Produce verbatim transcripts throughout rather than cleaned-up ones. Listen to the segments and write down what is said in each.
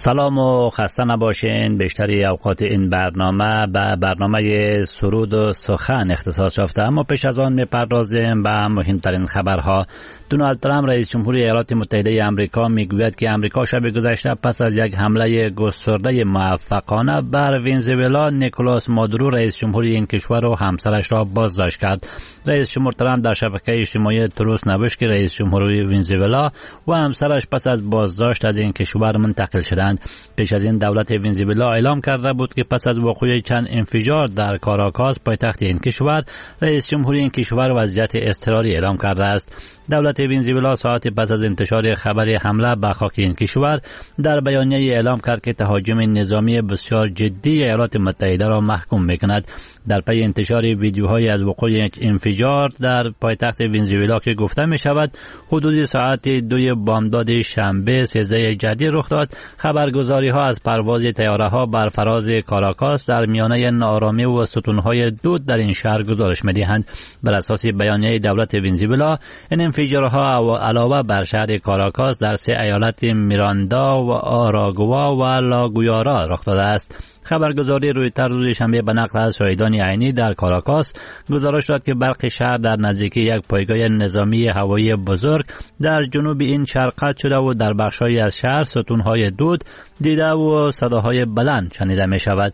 سلام و خسته نباشین. بیشتری اوقات این برنامه به برنامه سرود و سخن اختصاص یافته، اما پیش از آن میپردازیم به مهمترین خبرها. دونالد ترامپ رئیس جمهوری ایالات متحده آمریکا میگوید که آمریکا شب گذشته پس از یک حمله گسترده موفقانه بر ونزوئلا، نیکولاس مادورو رئیس جمهوری این کشور و همسرش را بازداشت کرد. رئیس جمهور ترامپ در شبکه اجتماعی تروس نوشت که رئیس جمهوری ونزوئلا و همسرش پس از بازداشت از این کشور منتقل شدند. پیش از این دولت ونزوئلا اعلام کرده بود که پس از وقوع چند انفجار در کاراکاس پایتخت این کشور، رئیس جمهوری این کشور وضعیت اضطراری اعلام کرده است. دولت ونزوئلا ساعت پس از انتشار خبر حمله به خاک این کشور در بیانیه اعلام کرد که تهاجم نظامی بسیار جدی ایالات متحده را محکوم میکند. در پی انتشار ویدیوهای از وقوع یک انفجار در پایتخت ونزوئلا که گفته می شود حدود ساعت دوی بامداد شنبه سیزده جدی رخ داد، خبرگزاری ها از پرواز طیاره ها بر فراز کاراکاس در میانه ناآرامی و ستونهای دود در این شهر گزارش می دهند. بر اساس بیانیه دولت ونزوئلا، این انفجارها علاوه بر شهر کاراکاس در سه ایالت میراندا و آراگوا و لاگویارا رخ داده است. خبرگزاری رویتر روز شنبه به نقل از شاهدان عینی در کاراکاس گزارش داد که برق شهر در نزدیکی یک پایگاه نظامی هوایی بزرگ در جنوب این شهر قطع شده و در بخش‌هایی از شهر ستونهای دود دیده و صداهای بلند شنیده می شود.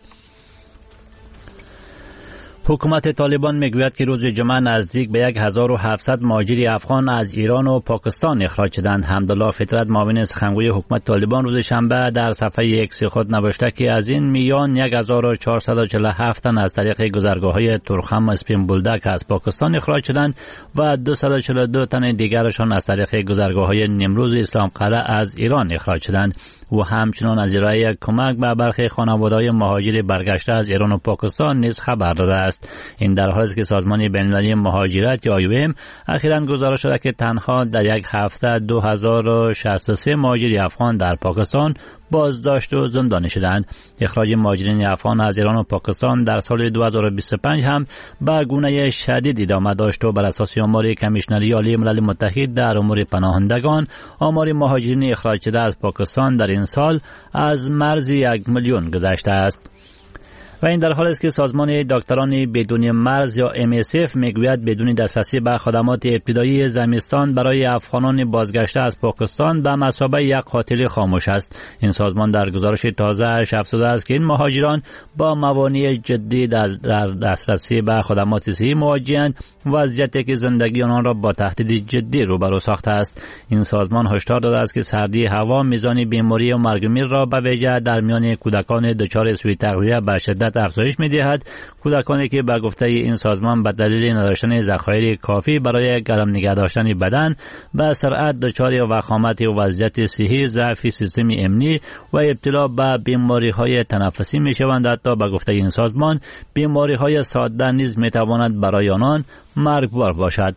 حکومت طالبان میگوید که روز جمعه نزدیک به هزار و هفتصد مهاجر افغان از ایران و پاکستان اخراج شدند. حمدالله فطرت، معاون سخنگوی حکومت طالبان، روز شنبه در صفحه ایکس خود نوشته که از این میان هزار و چهارصد و چهل و هفت تن از طریق گذرگاه‌های تورخم و اسپین بولدک از پاکستان اخراج شدند و دویست و چهل و دو تن دیگرشان از طریق گذرگاه‌های نمروز اسلام قلعه از ایران اخراج شدند. و همچنان از ارائه کمک به برخی خانواده‌های مهاجر برگشته از ایران و پاکستان نیز خبر داده است. این در حالی است که سازمان بین‌المللی مهاجرت یا آی او ام اخیراً گزارش داده که تنها در یک هفته دو هزار و شصت و سه مهاجر افغان در پاکستان بازداشت و زندانی شدند. اخراج مهاجرین افغان از ایران و پاکستان در سال دو هزار و بیست و پنج هم به گونه شدید ادامه داشت و بر اساس آمار کمیشنری عالی ملل متحد در امور پناهندگان، آمار مهاجرین اخراج شده از پاکستان در این سال از مرز یک میلیون گذشته است. و این در حالی است که سازمان دکتران بدون مرز یا ام اس اف میگوید بدون دسترسی به خدمات ابتدایی زمستان برای افغانان بازگشته از پاکستان به مثابه یک قاتل خاموش است. این سازمان در گزارش تازه افزوده است که این مهاجران با موانع جدی در دسترسی به خدمات صحی مواجه‌اند، وضعیتی که زندگی آنان را با تهدید جدی روبرو ساخته است. این سازمان هشدار داده است که سردی هوا میزان بیماری و مرگ و میر را به ویژه در میان کودکان دچار سوء تغذیه به شدت افزایش می‌دهد. کودکانی که به گفته این سازمان به دلیل نداشتن ذخایر کافی برای گرم نگه داشتن بدن به سرعت دچار وخامت و وضعیت صحی، ضعف سیستم امنی و ابتلا به بیماری‌های تنفسی می‌شوند. حتی به گفته این سازمان بیماری‌های ساده نیز می‌تواند برای آنان مرگبار باشد.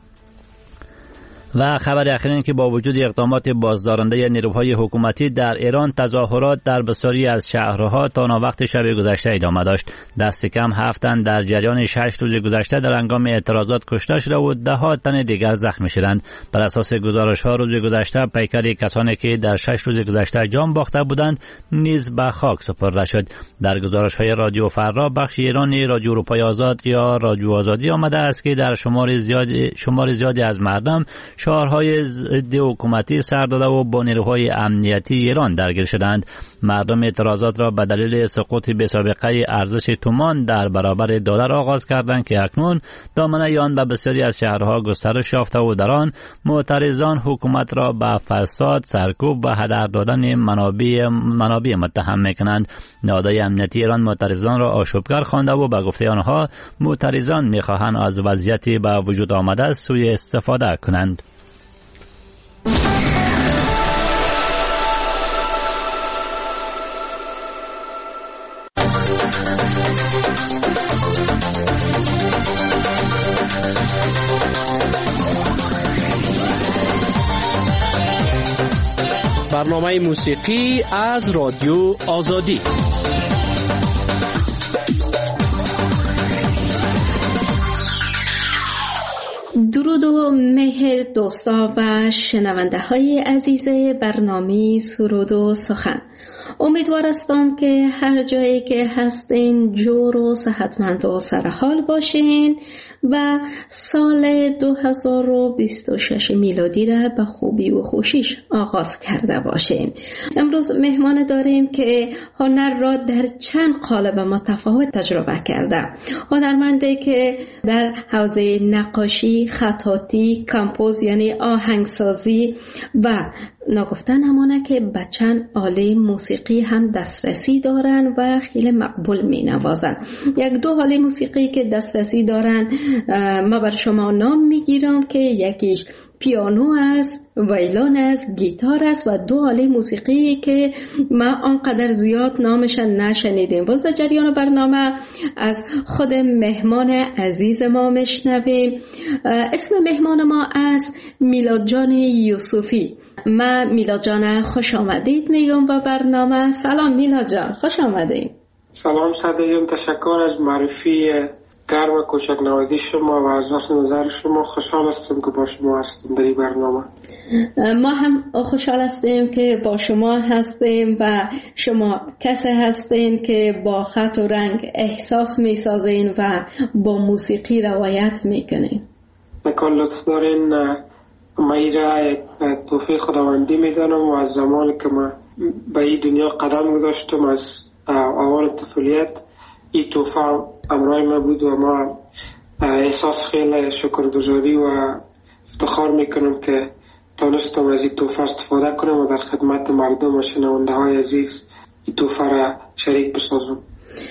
و خبر اخیر این که با وجود اقدامات بازدارنده نیروهای حکومتی در ایران، تظاهرات در بسیاری از شهرها تا وقت شب گذشته ادامه داشت. دست کم هفت تن در جریان شش روز گذشته در هنگام اعتراضات کشته شده و ده ها تن دیگر زخمی شدند. بر اساس گزارش ها روز گذشته پیکر کسانی که در شش روز گذشته جان باخته بودند نیز به خاک سپرده شد. در گزارش های رادیو فرا بخش ایرانی رادیو اروپای آزاد یا رادیو آزادی آمده است که در شمار زیادی شمار زیادی از مردم شعارهای ضد حکومتی سر داده و با نیروهای امنیتی ایران درگیر شدند. مردم اعتراضات را به دلیل سقوط بی‌سابقه ارزش تومان در برابر دلار آغاز کردند که اکنون دامنه آن به بسیاری از شهرها گسترش یافته و در آن معترضان حکومت را به فساد، سرکوب و هدر دادن منابع منابع متهم می‌کنند. نهادهای امنیتی ایران معترضان را آشوبگر خوانده و به گفته آنها معترضان می‌خواهند از وضعیتی به وجود آمده سوء استفاده کنند. برنامه موسیقی از رادیو آزادی. درود و مهر دوستا و شنونده های عزیز برنامه سرود و سخن. امیدوار هستم که هر جایی که هستین جور و صحتمند و سرحال باشین و سال دو هزار و بیست و شش میلادی را به خوبی و خوشیش آغاز کرده باشین. امروز مهمان داریم که هنر را در چند قالب متفاوت تجربه کرده. هنرمندی که در حوزه نقاشی، خطاطی، کمپوز یعنی آهنگسازی و نگفتن همانه که به چند آله موسیقی هم دسترسی دارن و خیلی مقبول می نوازن. یک دو آله موسیقی که دسترسی دارن ما بر شما نام می گیرم که یکیش پیانو است، ویولون است، گیتار است و دو آله موسیقی که ما آنقدر زیاد نامش نشنیدیم. باز در جریان برنامه از خود مهمان عزیز ما میشنویم. اسم مهمان ما است میلاد جان یوسفی. من میلاد جان خوش آمدید میگم به برنامه. سلام میلاد جان، خوش آمدید. سلام صدیم، تشکر از معرفی گرم و کوچک نوازی شما و از واسه نظر شما. خوشحال هستم که با شما هستم در این برنامه. ما هم خوشحال هستیم که با شما هستیم و شما کسی هستین که با خط و رنگ احساس می سازین و با موسیقی روایت می کنین. نکن لطف دارین. من این را یک توفیق خداوندی می دانم و از زمانی که من به این دنیا قدم گذاشتم از اول طفولیت این توفیق امرای ما بود و ما احساس خیلی شکرگزاری و افتخار میکنم که تانستم از این توفیق استفاده کنم و در خدمت مردم و شنونده های عزیز این توفیق را شریک بسازم.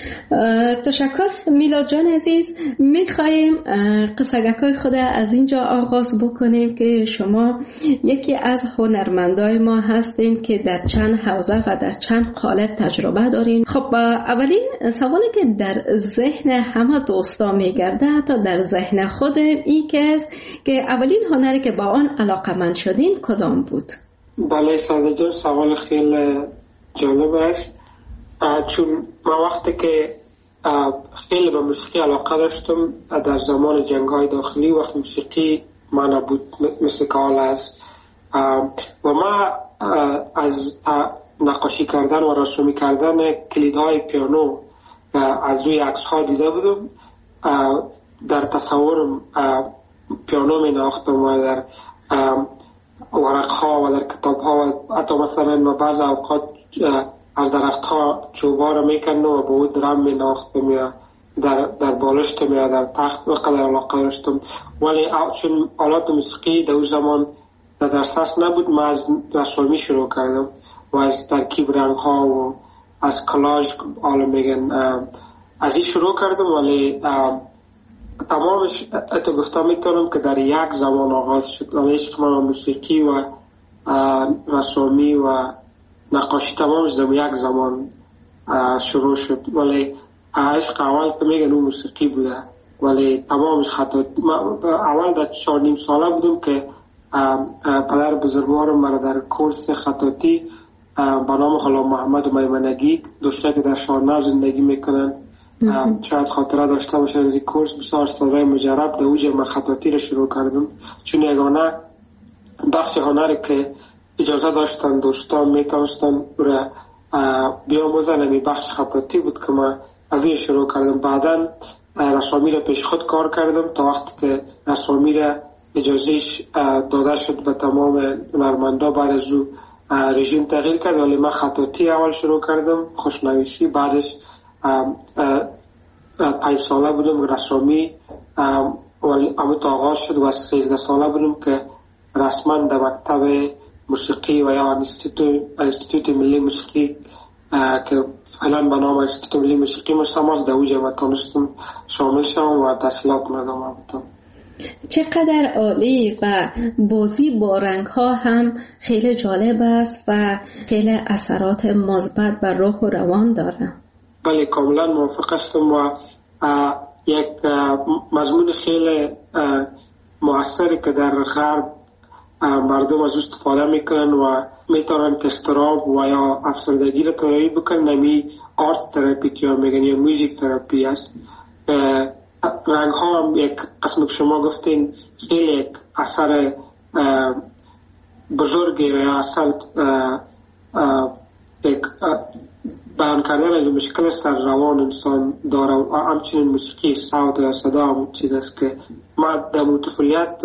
تشکر میلاد جان عزیز. میخواییم قصه‌گوی خود از اینجا آغاز بکنیم که شما یکی از هنرمندای ما هستین که در چند حوزه و در چند قالب تجربه دارین. خب اولین سوالی که در ذهن همه دوستا میگرده حتی در ذهن خود این که است که اولین هنری که با آن علاقه‌مند شدین کدام بود؟ بله ساده جان، سوال خیلی جالب است. چون من وقتی که خیلی به موسیقی علاقه داشتم در زمان جنگ های داخلی وقت موسیقی من نبود مثل که حال است و من از نقاشی کردن و رسومی کردن کلیدهای پیانو از روی عکس ها دیده بودم. در تصورم پیانو می نواختم و در ورق ها و در کتاب ها و حتی مثلا بعض اوقات از درخت ها چوبا را میکردم و با اون درام می نواختم یا در, در بالشتم یا در تخت و قدر علاقه داشتم. ولی چون آلات موسیقی در اون زمان در درساس نبود من از رسومی شروع کردم و از ترکیب رنگ ها و از کلاژ حالا میگن از این شروع کردم. ولی تمامش اتو گفته میتونم که در یک زمان آغاز شد. ولی عشق من موسیقی و رسومی و نقاشی تمامش در یک زمان شروع شد. ولی عشق اول که میگن اون موسیقی بوده ولی تمامش خطاطی. اول در چهار نیم ساله بودم که پدر بزرگوارم مرا در کورس خطاطی با نام غلام محمد میمنگی دوسته که در شارنر زندگی میکنن شاید خاطره داشته باشن از این کورس. بسیار سالهای مجرب در اوج من خطاطی رو شروع کردم چون یگانه بخش هنری که اجازه داشتن دوستان میتونستن را بیاموزن همی بخش خطاطی بود که من از این شروع کردم. بعدا رسامی را پیش خود کار کردم تا وقتی که رسامی را اجازهش داده شد به تمام هنرمندا. بعد از او رژیم تغییر کرد ولی من خطاطی اول شروع کردم، خوشنویسی. بعدش پنج ساله بودم رسامی ولی اما آغاز شد و سیزده ساله بودم که رسما در مکتب موسیقی و یا انستیتوت ملی موسیقی که فعلا به نام انستیتوت ملی موسیقی مستماس در اوج ما تانستم شامل شدم و تحصیلات ندام بودم. چقدر عالی و بازی با رنگ ها هم خیلی جالب است و خیلی اثرات مثبت بر روح و روان داره. بله کاملا موافق هستم و یک مضمون خیلی مؤثری که در غرب مردم از استفاده میکنن و میتونن که استراب و یا افسردگی را تداوی بکنن نمی آرت تراپی که میگن یا موزیک تراپی است. رنگ ها هم یک قسم که شما گفتین خیلی یک اثر بزرگی و یا اثر بیان کردن از مشکل سر روان انسان داره و همچنین موسیقی صوت یا صدا هم چیز است که ما در طفولیت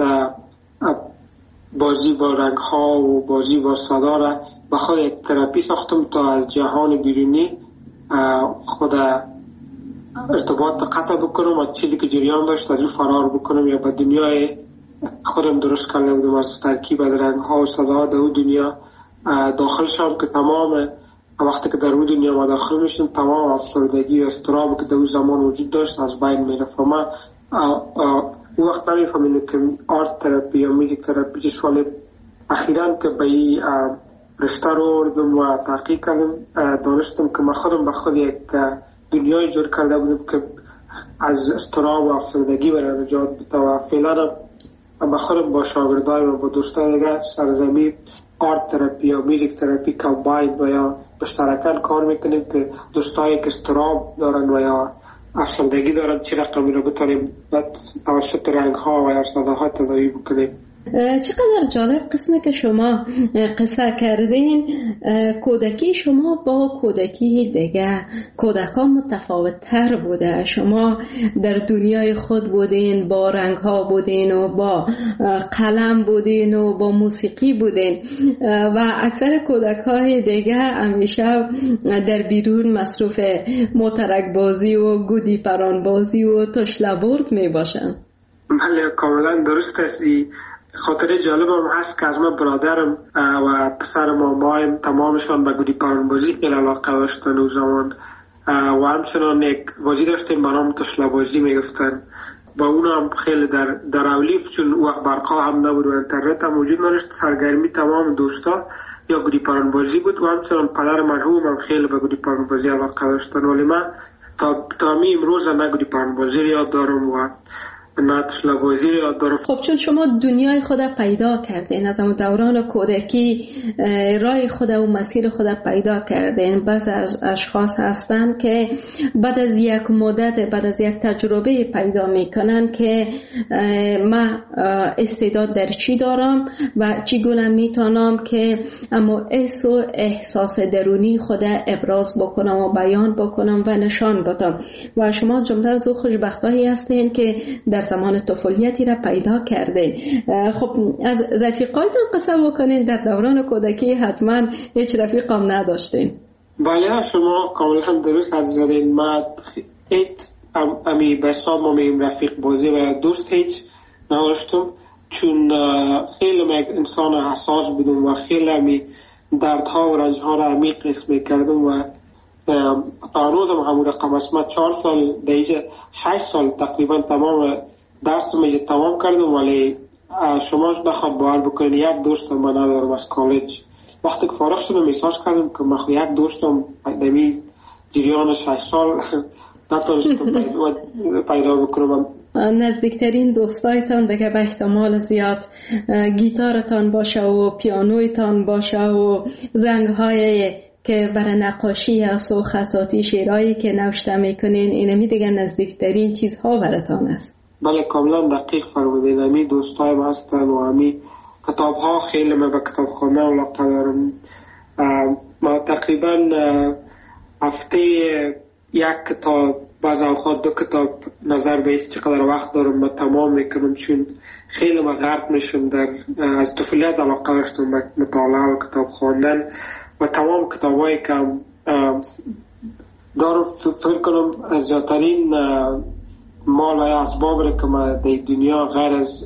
بازی با رنگ ها و بازی با صدا را به خود یک تراپی ساختم تا از جهان بیرونی خود ارتباط قطع بکنم و چیزی که جریان داشت از او فرار بکنم یا به دنیای خودم درست کرده بودم از ترکیب از رنگ ها و صدا در اون دنیا داخل شدم که تمام وقتی که در اون دنیا ما داخل میشم تمام افسردگی و اضطرابی که در اون زمان وجود داشت از بین میرفت. ما اون وقت نمیفهمیدم که آرت تراپی یا میوزیک تراپی چیست، ولی اخیراً که به این رشته رو آوردم و تحقیق کردم دانستم که من خودم به خود یک دنیای جور کرده بودم که از اضطراب و افسردگی برای نجات بده و فعلا به خودم با شاگردای و با دوستای دیگه سرزمین آرت تراپی یا میوزیک تراپی کامباین و یا مشترکاً کار میکنیم که دوستایی که اضطراب دارن و یا افسردگی دارن چه رقمی رو بتونیم توسط رنگ ها و یا صداها تداوی بکنیم. چقدر جالب قسمی که شما قصه کردین. کودکی شما با کودکی دیگه کودکان متفاوت تر بوده. شما در دنیای خود بودین، با رنگ ها بودین و با قلم بودین و با موسیقی بودین و اکثر کودک های دیگه همیشه در بیرون مصروف موترک بازی و گودی پران بازی و تشلبرد می باشن. بله کاملا درست است. خاطر جالب هم هست که از من برادرم و پسر مامایم تمامشان به گودی پرانبازی خیلی علاقه داشتن او زمان و همچنان یک بازی داشتیم به نام تشله‌بازی میگفتن. با اون هم خیلی در در اولیف چون او وقت برقا هم نبود و اینترنت هم وجود نداشت سرگرمی تمام دوستا یا گودی پرانبازی بود و همچنان پدر مرحوم هم خیلی به گودی پرانبازی علاقه داشتن، ولی من تا تا می امروز نه گودی پرانبازی یاد دارم و خب چون شما دنیای خود پیدا کردین از اون دوران کودکی، راه خود و مسیر خود پیدا کردین. بعض از اشخاص هستن که بعد از یک مدت بعد از یک تجربه پیدا میکنن که من استعداد در چی دارم و چگونه میتونم که اما احساس و احساس درونی خود ابراز بکنم و بیان بکنم و نشان بدم. و شما جمله از او خوشبختایی هستین که در زمان طفولیتی را پیدا کرده. خب از رفیقایتان قصه بکنین. در دوران کودکی حتما هیچ رفیقام نداشتین. بله شما کاملا درست از زدین. من هیچ امی بسام ما میم رفیق بازی و دوست هیچ نداشتم چون خیلی من انسان حساس بودم و خیلی امی دردها و رنجها را عمیق حس میکردم و تا روزم همون رقم است. من چهار سال دیگه شش سال تقریبا تمام درس میجه تمام کردم، ولی شما بخواد باور بکنید یک دوستم من ندارم از کالج. وقتی که فارغ شدم احساس کردم که من یک دوستم دمی جریان شش سال نتونستم پیدا بکنم. نزدیکترین دوستایتان دیگه به احتمال زیاد گیتارتان باشه و پیانویتان باشه و رنگ‌های که برای نقاشی است و خطاطی شعرهایی که نوشته میکنین، اینمی دیگه نزدیکترین چیزها براتان است. بله کاملا دقیق فرمودین. امی دوستایم هستن و امی کتاب ها خیلی من به کتاب خواندن علاقه دارم. ما تقریبا هفته یک کتاب بعض اوقات دو کتاب نظر به ایست چقدر وقت دارم من تمام میکنم چون خیلی من غرق میشم در از طفولیت علاقه داشتم به مطالعه و کتاب خواندن و تمام کتابایی که دارم فکر کنم از زیادترین مال و اسباب را که من در دنیا غیر از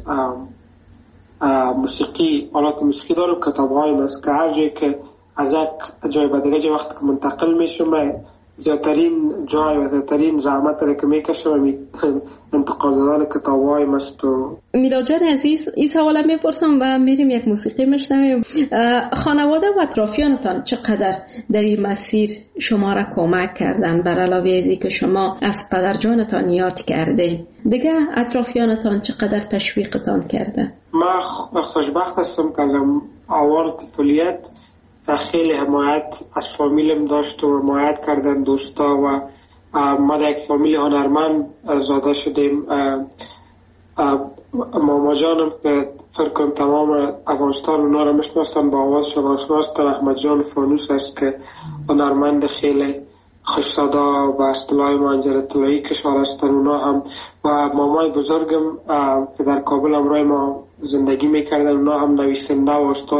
موسیقی آلات موسیقی دارم کتاب هایم است که هر جایی که از یک جای به دیگه وقت که منتقل میشم زیادترین جای و زیادترین زحمت را که میکشم انتقال دادن کتاب هایم است. میلاد جان عزیز این سوالا میپرسم و میریم یک موسیقی میشنویم. خانواده و اطرافیانتان چقدر در این مسیر شما را کمک کردن بر علاوه از اینکه شما از پدر جانتان یاد کرده؟ دیگه اطرافیانتان چقدر تشویقتان کرده؟ من خوشبخت هستم که از اوان طفولیت خیلی حمایت از فامیلم داشت و حمایت کردن دوستا و ما در یک فامیل هنرمند زاده شدیم. ماما جانم که فکر کنم تمام افغانستان اونا رو میشناسن، با آوازشون آشناستن، احمد جان فانوس است که هنرمند خیلی خوش‌صدا و اصطلاح منجر اطلاعی کشور هستن اونا هم، و مامای بزرگم که در کابل همراه ما زندگی میکردن اونا هم نویسنده و استاد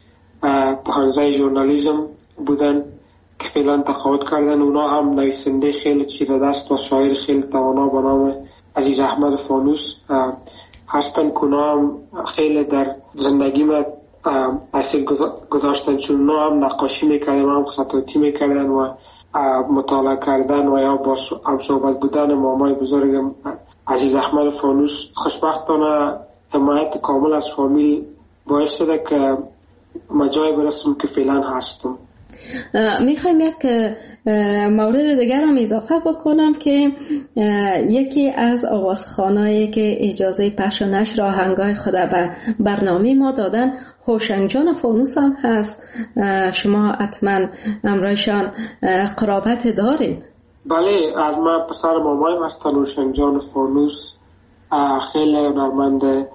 پانزه ژورنالیسم بودن که فعلا تقاعد کردن. اونا هم نویسنده خیلی چیره دست و شاعر خیلی توانا به نام عزیز احمد فانوس هستن که اونا هم خیلی در زندگی ما تاثیر گذاشتن، چون اونا هم نقاشی میکردن، هم خطاطی میکردن و مطالعه کردن و یا با هم صحبت بودن مامای بزرگم عزیز احمد فانوس خوشبختانه حمایت کامل از فامیل باعث شده که ما جای برسم که فعلا هستم. میخوایم یک مورد دیگر هم اضافه بکنم که یکی از آوازخوانایی که اجازه پخش و نشر آهنگای خود به برنامه ما دادن هوشنگ جان فانوس هم هست. شما حتما امرایشان قرابت دارین؟ بله، از من پسر مامایم هستن هوشنگ جان فانوس، خیلی هنرمند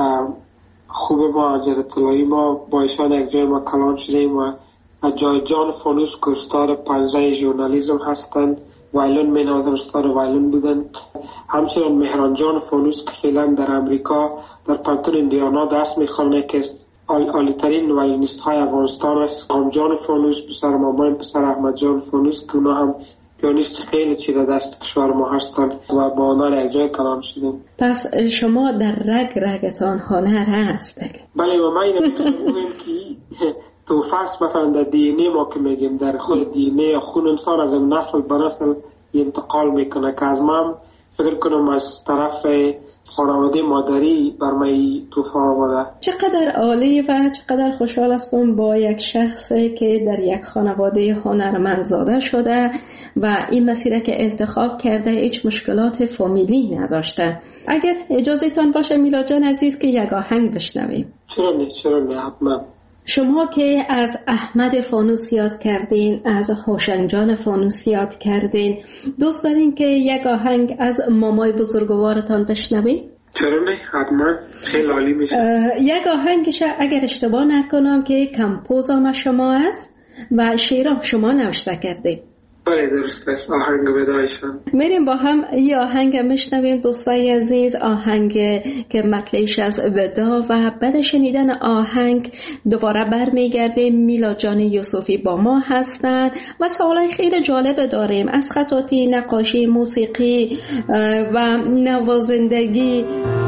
خوب ما جر اطلاعی ما با ایشان یک جای ما کلان شدیم و جای جان فانوس که استاد پانزه ژورنالیسم هستند، وایلون می نوازن، استاد وایلون بودن. همچنین مهران جان فانوس که فعلا در امریکا در پانتون ایندیانا دست میخوانه که عالی‌ترین وایلونیست های افغانستان است. هم جان فانوس پسر مامایم پسر احمد جان فانوس که اونا هم پیانیست خیلی چیره دست کشور ما هستن و با آنها یک جای کلام شدیم. پس شما در رگ رگتان هنر هست؟ بله، و ما این میگم که تو فصل مثلا در دی ان ای ما که میگیم در خود دی ان ای خون انسان از نسل به نسل انتقال میکنه که از من فکر کنم از طرف خانواده مادری بر من توفا آمده. چقدر عالی و چقدر خوشحال هستم با یک شخصی که در یک خانواده هنرمند زاده شده و این مسیر که انتخاب کرده هیچ مشکلات فامیلی نداشته. اگر اجازه تان باشه میلاد جان عزیز که یک آهنگ بشنویم. چرا نه، چرا نه، حتما. شما که از احمد فانوس یاد کردین، از هوشنگ جان فانوس یاد کردین، دوست دارین که یک آهنگ از مامای بزرگوارتان بشنویم؟ چرا نه، حتما، خیلی عالی میشه. یک آهنگش اگر اشتباه نکنم که کمپوزام شما است و شعرام شما نوشته کردین. بله درست است، آهنگ ودایشان. میریم با هم یه آهنگ میشنویم دوستای عزیز، آهنگ که مطلعش از ودا و بعد شنیدن آهنگ دوباره برمیگردیم. میلاد جان یوسفی با ما هستن و سوالای خیلی جالب داریم از خطاطی، نقاشی، موسیقی و نوازندگی.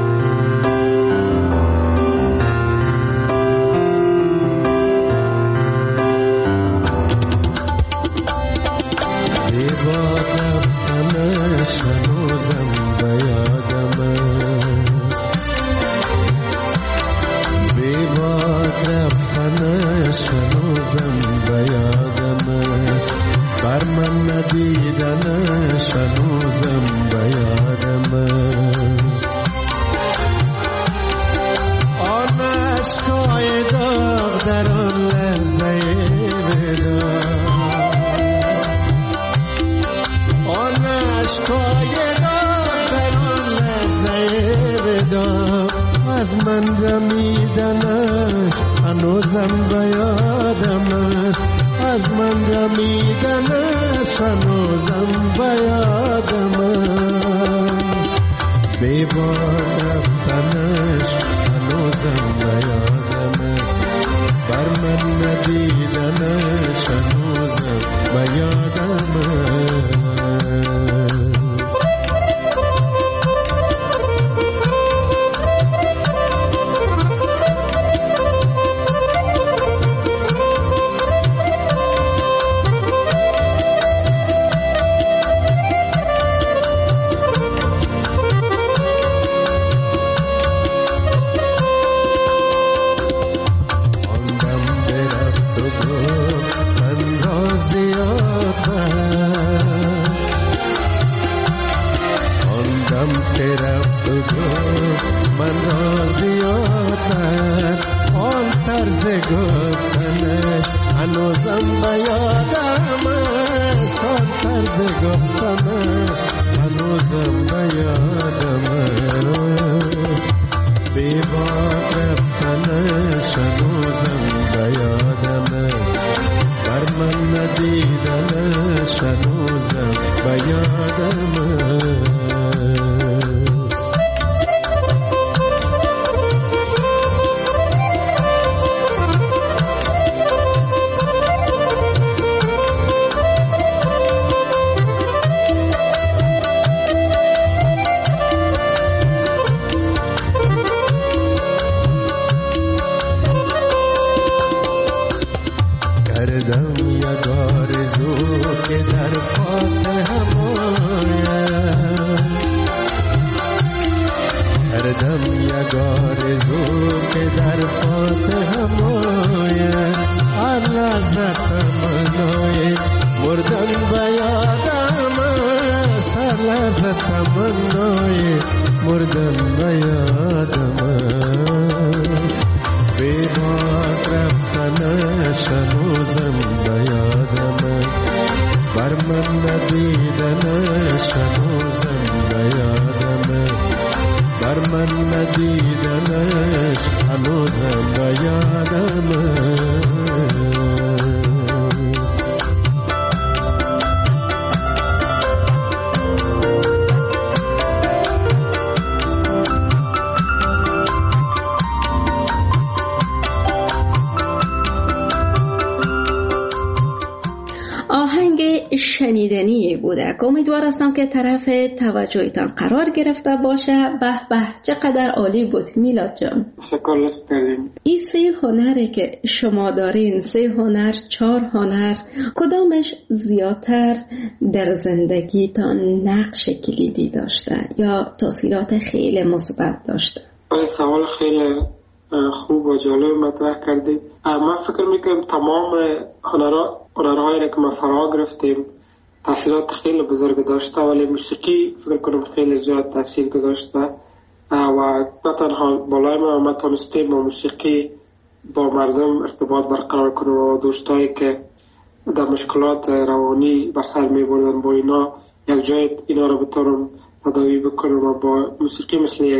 از من رمیدنش هنوزم به یادم است، از من رمیدنش هنوزم به یادم است، بی بار رفتنش هنوزم به یادم است، بر من ندیدنش هنوزم به یادم است. هنوزم به یادم است، آن طرز گفتنش هنوزم به یادم است. شنیدنی بوده. امیدوار هستم که طرف توجهتان قرار گرفته باشه. به به چقدر عالی بود میلاد جان. شکر کردیم. این سه هنری که شما دارین، سه هنر، چهار هنر، کدامش زیادتر در زندگیتان نقش کلیدی داشته یا تاثیرات خیلی مثبت داشته؟ این سوال خیلی خوب و جالب مطرح کردید. من فکر میکنم تمام هنرها هنرهایی که ما فرا گرفتیم تاثیرات خیلی بزرگ داشته، ولی موسیقی فکر کنم خیلی زیاد تاثیر گذاشته و نه تنها بالای ما ما تونستیم با موسیقی با مردم ارتباط برقرار کنیم و دوستایی که در مشکلات روانی بر سر می بردن با اینا یک جای اینا رو بتونم تداوی بکنم و با موسیقی مثل یک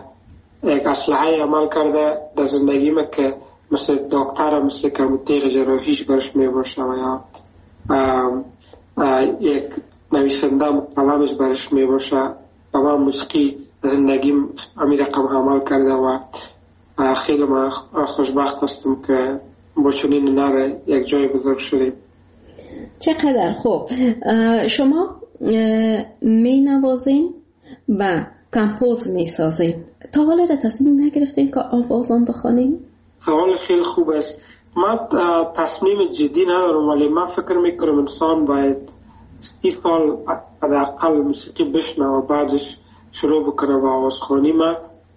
یک اسلحه عمل کرده در زندگی ما که مثل دکتر مثل که تیغ جراحیش برش می باشه و یا یک نویسنده مقالمش برش می باشه و من موسیقی در زندگیم امی رقم عمل کرده و خیلی من خوشبخت هستم که با چنین نره یک جای بزرگ شدیم. چقدر خوب. شما می نوازین و کمپوز می سازین. تا حالا را تصمیم نگرفتین که آوازان بخوانین؟ سوال خیلی خوب است. من تصمیم جدی ندارم ولی من فکر میکنم انسان باید سی سال حداقل موسیقی بشنه و بعدش شروع بکنه با آوازخوانی. من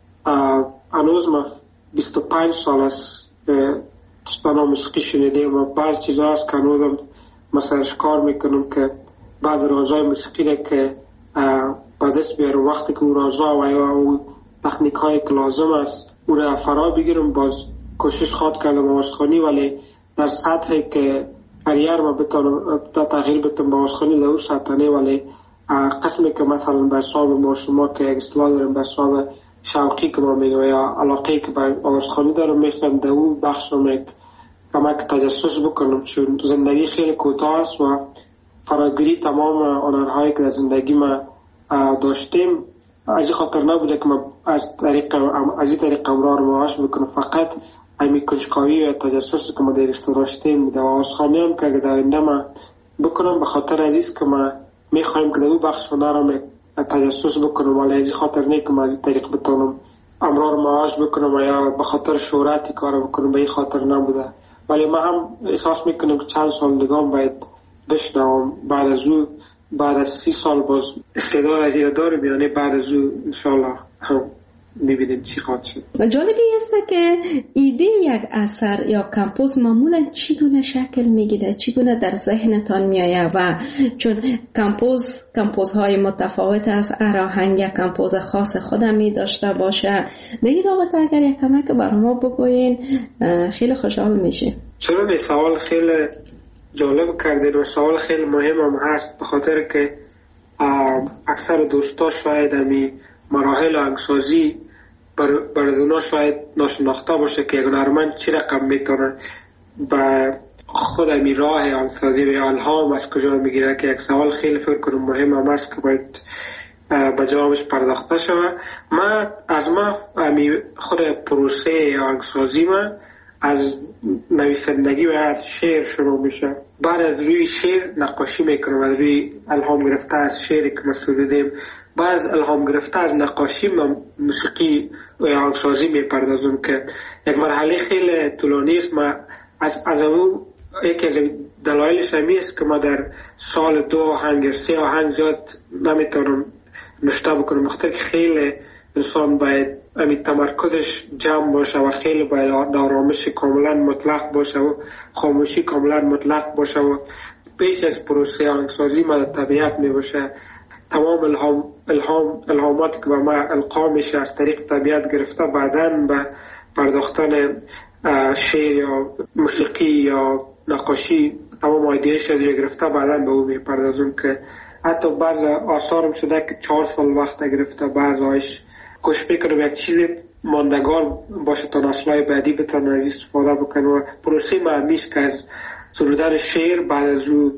هنوز من بیست و پنج سال است به تشتانا موسیقی شنیدم و بعض چیزا هست که هنوزم مثلا کار میکنم که بعض رازای موسیقی را که با دست بیارم وقتی که اون رازا و یا اون تکنیک های که لازم است او را فرا بگیرم باز کوشش خواد کردم آوازخوانی، ولی در سطحی که کریر ما بتونم تغییر بتونم با آوازخوانی در اون سطحه، ولی قسمی که مثلا به حساب ما شما که یک اصطلاح داریم به حساب شوقی که ما میگم یا علاقه که به آوازخوانی دارم میخوام در اون بخش رو یک کمک تجسس بکنم، چون زندگی خیلی کوتاه است و فراگیری تمام هنرهایی که در زندگی ما داشتیم از این خاطر نبوده که ما از طریق از این طریق امرار معاش بکنم، فقط همی کنجکاوی و تجسس که ما درش داشتیم در آوازخوانی هم که در آینده ما بکنم به خاطر عزیز که ما میخوایم که در اون بخش هنرم تجسس بکنم، ولی از این خاطر نه که ما از این طریق بتونم امرار معاش بکنم یا به خاطر شهرتی کار بکنم، به این خاطر نبوده. ولی ما هم احساس میکنم که چند سال دیگه باید بشنوم، بعد از او بعد از سی سال باز استعداد از این دارم، یعنی بعد از او انشالله هم میبینیم چی خواهد شد. جالبی است که ایده یک اثر یا کمپوز معمولا چگونه شکل میگیره، چگونه در ذهنتان میآید و چون کمپوز کمپوزهای متفاوت است، هر آهنگ کمپوز خاص خودم می داشته باشه. در این رابطه اگر یک کمک بر ما بگوین خیلی خوشحال میشه. چرا این سوال خیلی جالب کردید و سوال خیلی مهم هم هست، به خاطر که اکثر دوستا شاید همی مراحل آهنگسازی بر اونا شاید ناشناخته باشه که یک هنرمند چی رقم میتونه به خود امی راه آهنگسازی و الهام از کجا میگیره که یک سوال خیلی فکر کنم مهم هم است که باید به جوابش پرداخته شود. من از ما امی خود پروسه آهنگسازی من از نویسندگی و از شعر شروع میشه. بعد از روی شعر نقاشی میکنم، از روی الهام گرفته از شعری که ما سرودیم. بعد از الهام گرفته از نقاشی من موسیقی و آهنگسازی میپردازم که یک مرحله خیلی طولانی است. ما از از اون یکی از دلایلش همی است که ما در سال دو آهنگ سه آهنگ زیاد نمیتونم نشته بکنم، مختلف خیلی انسان باید امی تمرکزش جمع باشه و خیلی باید آرامش کاملا مطلق باشه و خاموشی کاملا مطلق باشه و پیش از پروسه آهنگسازی ما در طبیعت می باشه. تمام الهام الهام الهاماتی که به ما القا میشه از طریق طبیعت گرفته بعداً به پرداختن شعر یا موسیقی یا نقاشی تمام ایدهش از گرفته بعداً به او میپردازم که حتی بعض آثارم شده که چهار سال وقت گرفته. بعض آیش کوشش میکنم یک چیز ماندگار باشه تا نسل‌های بعدی بتونن از استفاده بکنن و پروسه معنیش که از سرودن شعر بعد از او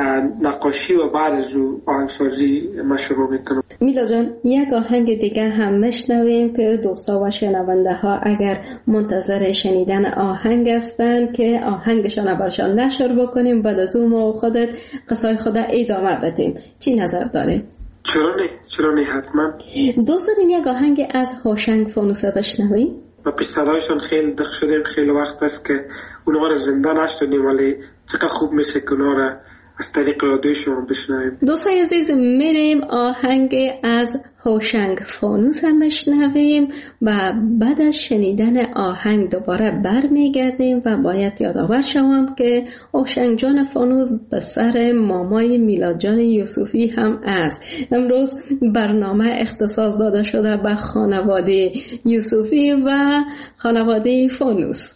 نقاشی و بعد از او آهنگسازی ما شروع میکنم. میلا جان، یک آهنگ دیگه هم میشنویم که دوستا و شنونده ها اگر منتظر شنیدن آهنگ هستن که آهنگشان برشان نشر بکنیم، بعد از اون ما خودت قصای خود ادامه بدیم. چی نظر داریم؟ چرا نه؟ چرا نه؟ حتما. دوست داریم یک آهنگ از هوشنگ فانوسه بشنویم؟ و پیش صدایشون خیلی دق شدیم، خیلی وقت است که اونها را زنده نشدیم، ولی چقدر خوب میشه که اونها را از طریق رادیو شما بشنویم. دوستای عزیز، میریم آهنگ از هوشنگ فانوس هم بشنویم و بعد از شنیدن آهنگ دوباره برمیگردیم و باید یادآور شوم که هوشنگ جان فانوس به سر مامای میلاد جان یوسفی هم است. امروز برنامه اختصاص داده شده به خانواده یوسفی و خانواده فانوس.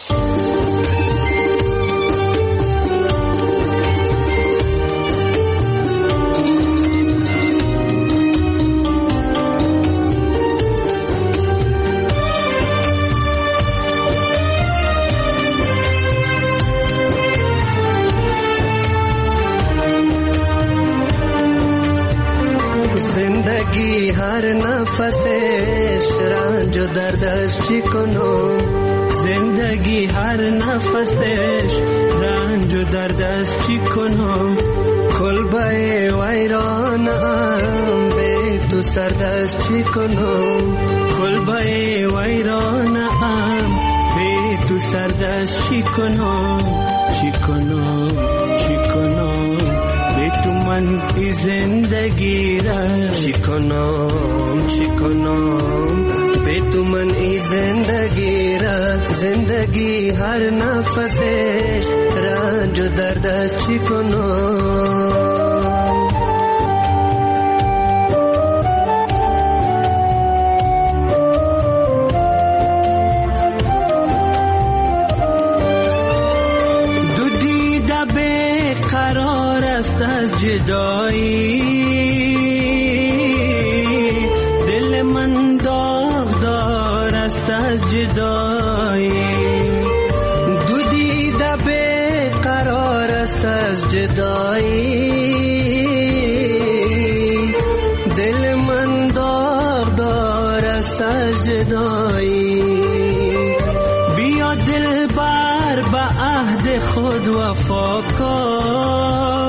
هر نفسش رنج و درد است چی کنم، زندگی هر نفسش رنج و درد است چی کنم، کلبه ویرانم به تو سرد است چی کنم، کلبه ویرانم به تو سرد است چی کنم، چی کنم چی کنم به تو من ای زندگی را چی کنم چی کنم به تو من ای زندگی را، زندگی هر نفسش رنج و درد است چی کنم. از جدایی دل من داغدار است از جدایی، دو دیده به قرار است از جدایی، دل من داغدار است از جدایی، بیا دل بر به عهد خود وفا کن،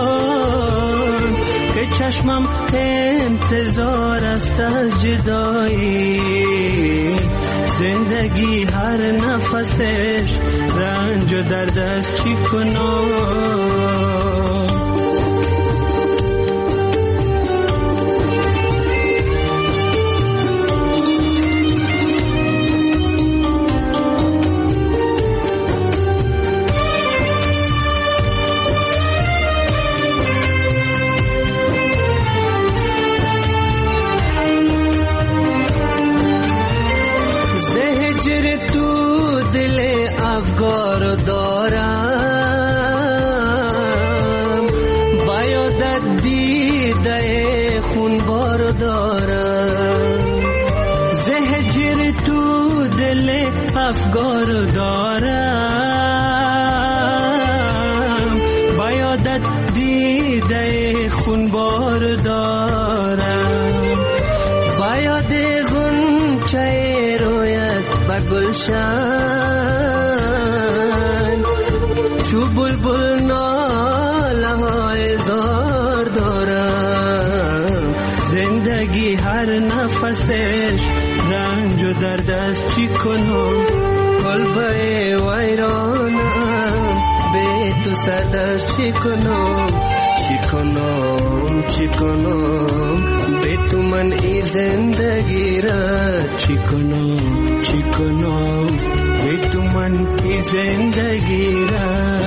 چشمم انتظار است از جدایی، زندگی هر نفسش رنج و درد است چی کنم. افگار دارم گلشن چو بلبل ناله های زار دارم زندگی هر نفسش رنج و درد است چی کنم کلبه ویرانم به تو سردش چی کنم چی کنم چی کنم به تو من ای زندگی را چی کنم چی کنم به تو من ای زندگی را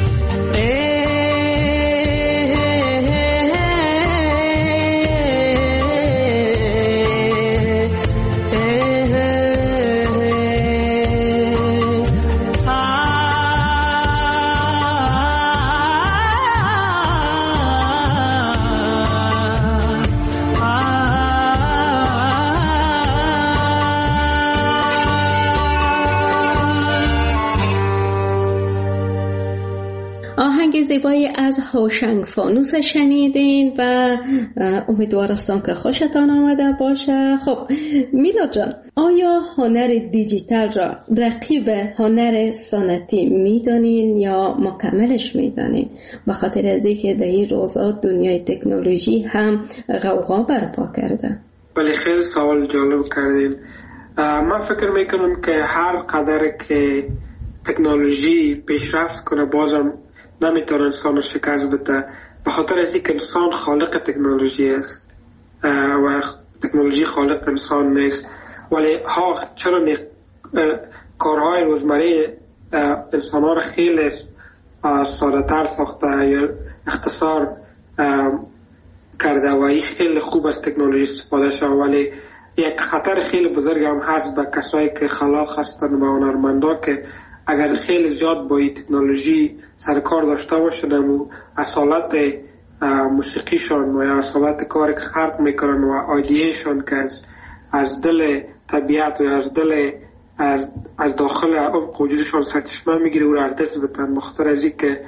زیبایی از هوشنگ فانوس شنیدین و امیدوارستم که خوشتان آمده باشه. خب میلاد جان، آیا هنر دیجیتال را رقیب هنر سنتی میدانین یا مکملش میدانین؟ به خاطر از اینکه در این روزا دنیای تکنولوژی هم غوغا برپا کرده. ولی خیلی سوال جالب کردین. من فکر میکنم که هر قدر که تکنولوژی پیشرفت کنه بازم نمیتونه انسان شکست بده، به خاطر از اینکه انسان خالق تکنولوژی است و تکنولوژی خالق انسان نیست. ولی ها چرا نی... کارهای روزمره انسان ها را خیلی ساده تر ساخته یا اختصار کرده و این خیلی خوب از تکنولوژی استفاده شده، ولی یک خطر خیلی بزرگ هم هست به کسایی که خلاق هستند و هنرمندا که اگر خیلی زیاد با این تکنولوژی سرکار داشته باشند و اصالت موسیقیشان و یا اصالت کاری که خلق میکنن و آیدیهشان که از, از دل طبیعت و از دل از, از داخل عمق وجودشان سرچشمه میگیره و را دست بتن، بخاطر از این که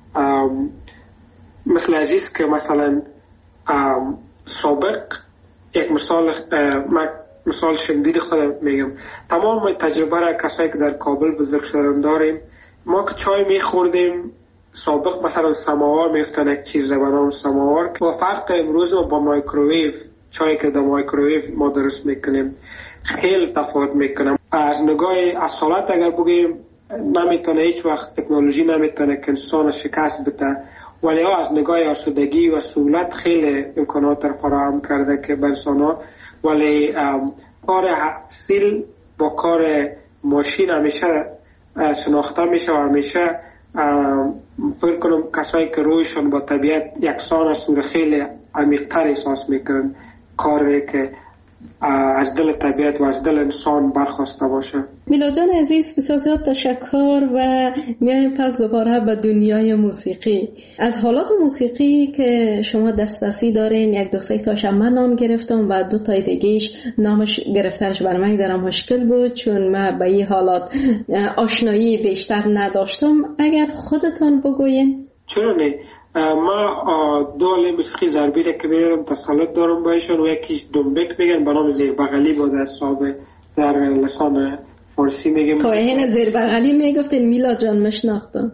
مثل عزیز که مثلا سابق یک مثال مثال شدید خودم میگم، تمام تجربه را کسایی که در کابل بزرگ شدن داریم. ما که چای میخوردیم سابق مثلا سماور میفتن یک چیز به نام سماور و فرق امروز ما با مایکروویو، چای که در مایکروویو ما درست میکنیم خیلی تفاوت میکنم. از نگاه اصالت اگر بگیم نمیتونه هیچ وقت تکنولوژی نمیتونه که انسان شکست بده، ولی از نگاه آسودگی و سهولت خیلی امکانات را فراهم کرده که به انسان ها. ولی کار سیل با کار ماشین همیشه شناخته میشه و همیشه فکر کنم کسایی که رویشون با طبیعت یکسان است و خیلی عمیق‌تر احساس میکنن کاری که از دل طبیعت و از دل انسان برخواسته باشه. میلاد جان عزیز، بسیار زیاد تشکر و میایم پس دوباره به دنیای موسیقی. از حالات موسیقی که شما دسترسی دارین یک دو سه تاش من نام گرفتم و دو تای دیگهش نامش گرفتنش بر من ذره مشکل بود چون من به این حالات آشنایی بیشتر نداشتم. اگر خودتان بگوین. چرا نه؟ ما دو علی موسیقی ضربی را که میدم تسلط دارم بایشون و یکیش دنبک میگن به نام زیر بغلی بود در صحابه در لسان فارسی میگیم. خب این زیر بغلی میگفتین میلاد جان مشناختم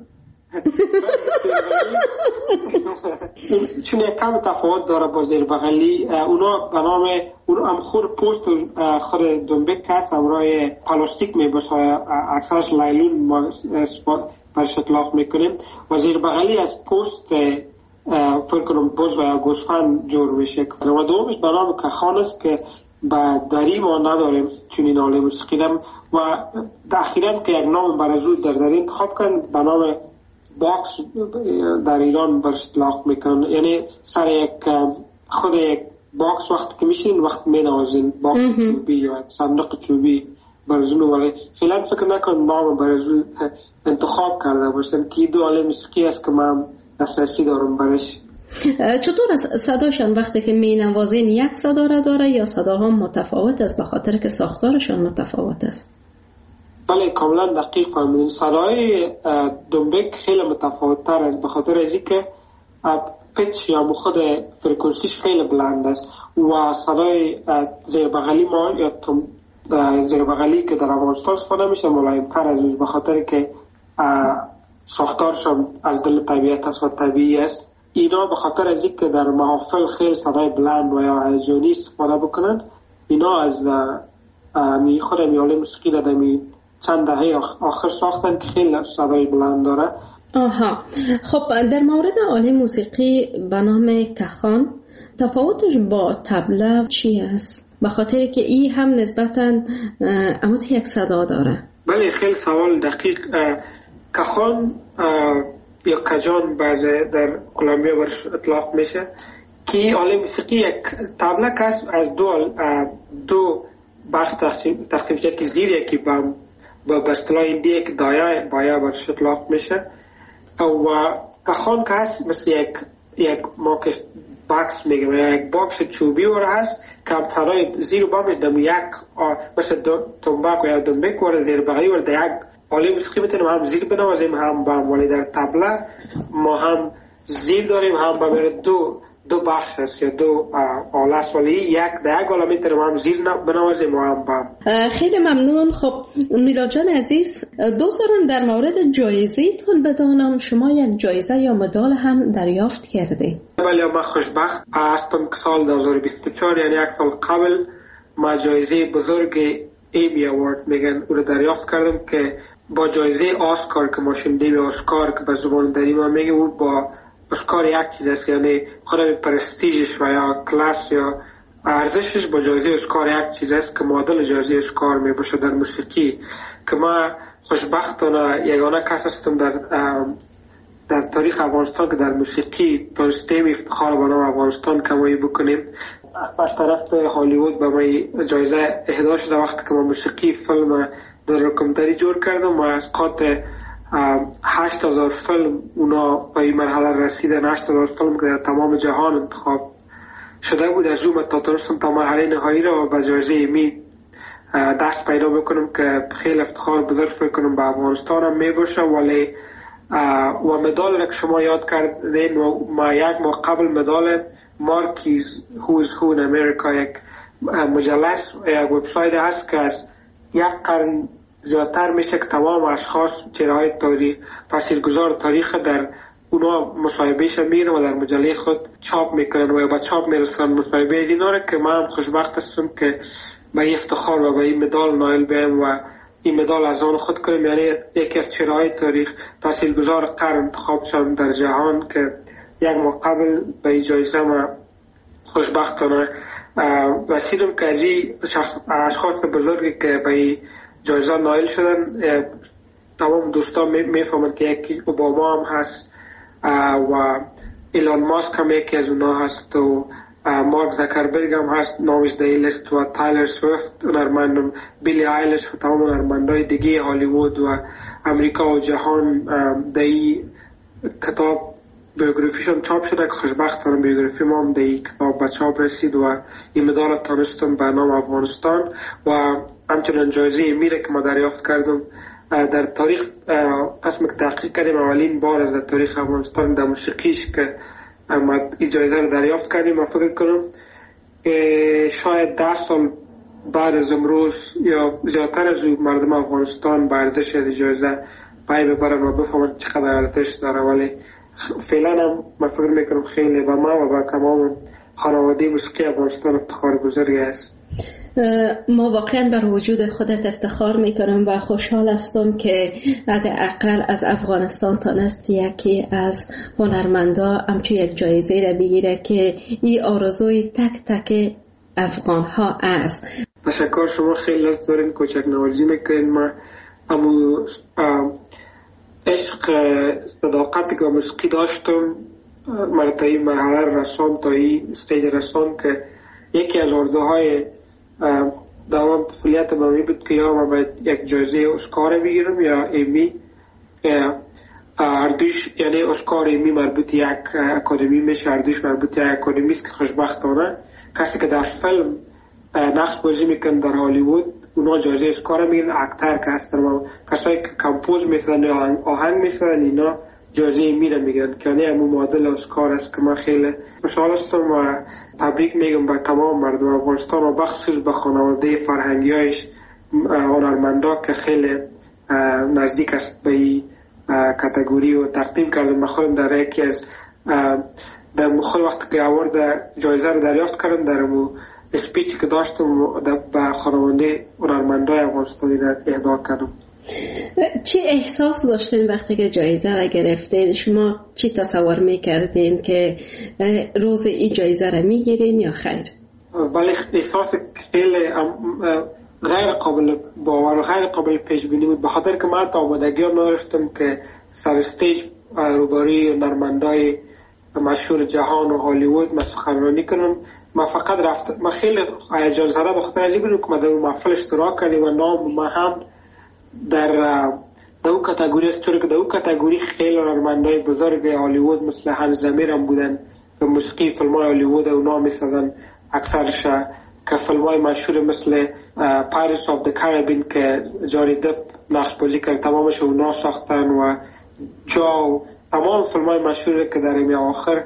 چون یک کم تفاوت داره با زیر بغلی. اونا به نام اونا هم خود پوست خود دنبک هست همراه پلاستیک میباشه، اکثرش لایلون ما برش اطلاق میکنیم و زیر بغلی از پوست فکر کنم بز و گوسفند جور میشه و دومش به نام کخان است که به دری ما نداریم چون این حاله موسیقیدم و اخیراً که یک نام برازو در دری انتخاب کردن به نام باکس در ایران برش اطلاق میکنن، یعنی سر یک خود یک باکس وقت که میشین وقت مینوازین باکس چوبی یا صندوق چوبی برزونو، ولی فعلا فکر نکنم نام برزون انتخاب کرده باشم که دو عالم موسیقی است که من دسترسی دارم برش. چطور است صداشان وقتی که می نوازین یک صدا را داره یا صداها متفاوت است به خاطر که ساختارشان متفاوت است؟ بله کاملا دقیق فهمیدین. صدای دنبک خیلی متفاوت تر است به خاطر از اینکه پیچ یا خود فرکانسیش خیلی بلند است و صدای زیر بغلی ما یا زیر بغلی که در افغانستان استفاده میشه ملایم‌تر از اون، به خاطر که ساختارش از دل طبیعت است و طبیعی است. اینا به خاطر از اینکه در محافل خیلی صدای بلند و یا هیجانی استفاده بکنن، اینا از می خود میاله موسیقی در می چند دهه آخر ساختن که خیلی صدای بلند داره. آها، خب در مورد آله موسیقی به نام کخان تفاوتش با طبله چی است؟ به خاطر که این هم نسبتاً عمود یک صدا داره. بله، خیلی سوال دقیق. کخان یا کجان بعضی در کلمبیا برش اطلاق میشه که آله موسیقی یک طبله که از دو دو بخش تقسیم تقسیم شده که زیر یکی با با اصطلاح هندی یک دایه بایا برش اطلاق میشه و کخان که هست مثل یک یک ماکس باکس میگم، یک باکس چوبی ور هست که هم ترای زیر و بامش دم یک مثل تنباک و یا دنبک ور زیر بغلی ور در یک آله موسیقی میتونیم هم زیر بنوازیم هم بام، ولی در طبله ما هم زیر داریم هم بام، دو دو بخش هست یا دو آله است، ولی یک در یک آله میتونیم هم زیر بنوازیم و هم بام. خیلی ممنون. خب میلاد جان عزیز، دوست دارم در مورد جایزه تون بدانم شما یک جایزه یا مدال هم دریافت کرده؟ بله، من خوشبخت هستم که سال دو هزار و بیست و چهار یعنی یک سال قبل ما جایزه بزرگ ایمی اوارد میگن او رو دریافت کردم که با جایزه آسکار که ما شنیدیم، آسکار که به زبان دری ما میگه او با آسکار یک چیز است، یعنی خود پرستیژش و یا کلاس یا ارزشش با جایزه آسکار یک چیز است که معادل جایزه آسکار می باشه در موسیقی. که ما خوشبختانه یگانه کس هستم در در تاریخ افغانستان که در موسیقی تونستیم افتخار به نام افغانستان کمایی بکنیم. از طرف هالیوود به ما جایزه اهدا شده وقتی که ما موسیقی فیلم در رکمداری جور کردم و از قاطع هشت هزار فیلم اونا به این مرحله رسیدن. هشت هزار فیلم که در تمام جهان انتخاب شده بود، از اون تا تونستم تا مرحله نهایی را به جایزه ایمی دست پیدا بکنم که خیلی افتخار بزرگ فکر کنم به افغانستان هم می باشه. ولی و مدال را که شما یاد کردین، ما یک ماه قبل مدال مارکیز هوز هو ان امریکا، یک مجله یک وبسایت هست که از یک قرن زیادتر میشه که تمام اشخاص چهره‌های تاریخ تاثیرگذار تاریخ در اونا مصاحبهش میرن و در مجله خود چاپ میکنن و با چاپ میرسن مصاحبه اینا رو که من خوشبخت هستم که به این افتخار و به این مدال نایل بیم و این مدال از آن خود کنیم. یعنی یکی از چهره‌های تاریخ تاثیرگذار قرن انتخاب شدم در جهان که یک ماه قبل به این جایزه ما خوشبختانه رسیدم که از این اشخاص بزرگی که به این جایزه نایل شدن تمام دوستان میفهمن که یکی اوباما هم هست و ایلان ماسک هم یکی از اونا هست و مارک زکربرگ هم هست نامش در این لیست و تایلر سویفت هنرمند، بیلی آیلش و تمام هنرمندای دیگه هالیوود و امریکا و جهان در این کتاب بیوگرافیشون چاپ شده که خوشبختانه بیوگرافی ما هم در این کتاب به چاپ رسید و این مدال تونستم به نام افغانستان و همچنین جایزه میره که ما دریافت کردم در تاریخ قسم که تحقیق کردیم اولین بار از در تاریخ افغانستان در موسیقیش که ما این جایزه رو دریافت کردیم. من فکر کنم شاید ده سال بعد از امروز یا زیادتر از مردم افغانستان به ارزش این جایزه پای ببرن و بفهمن چقدر ارزش داره. ولی فعلا هم من فکر میکنم خیلی به ما و به تمام خانواده موسیقی افغانستان افتخار بزرگی است. ما واقعا بر وجود خودت افتخار میکنم و خوشحال هستم که حداقل از افغانستان تانست یکی از هنرمندا همچون یک جایزه را بگیره که این آرزوی تک تک افغان ها است. تشکر، شما خیلی لطف دارین، کوچک نوازی میکنین. ما امو عشق صداقتی که موسیقی داشتم من تا این مرحله رسان، تا این استیج رسان که یکی از آرزوهای دوام طفولیت من بود که یا من باید یک جایزه اسکار بگیرم یا ایمی. اردوش یعنی اسکار ایمی مربوط یک اکادمی میشه، اردوش مربوط یک اکادمی است که خوشبختانه کسی که در فیلم نقش بازی میکنه در هالیوود اونا جایزه اسکار میگیرن. اکتر که هستن و کسایی که کمپوز میسازن یا آهنگ میسازن اینا جایزه میره میگن که نه همون معادل اسکار است که من خیلی خوشحال هستم و تبریک میگم به تمام مردم افغانستان و بخصوص به خانواده فرهنگیایش هنرمندا که خیلی نزدیک است به این کاتگوری و تقدیم کردم. من خودم در یکی از در مخل وقت که آورد جایزه رو دریافت کردم در مو اسپیچی که داشتم به خانواده هنرمندای افغانستانی را اهدا کردم. چی احساس داشتین وقتی که جایزه را گرفتین؟ شما چی تصور میکردین که روز این جایزه را میگیرین یا خیر؟ بله احساس خیلی غیر قابل باور و غیر قابل پیش بینی بود، به خاطر که من تا آمادگی نداشتم که سر استیج روبروی هنرمندای مشهور جهان و هالیوود من سخنرانی کنم. من فقط رفت من خیلی هیجان زده به خاطر عجیب بود که من در اون محفل اشتراک کردم و نام من هم در در اون کاتگوری است، چون که در اون کاتگوری خیلی هنرمندای بزرگ هالیوود مثل هانس زمیر هم بودن که موسیقی فیلم‌های هالیوود و نام می‌سازن اکثرش، که فیلم‌های مشهور مثل پایرتس آف د کارائیبین که جانی دپ نقش بازی کرد تمامش اونا ساختن و جو تمام فیلم‌های مشهور که در این آخر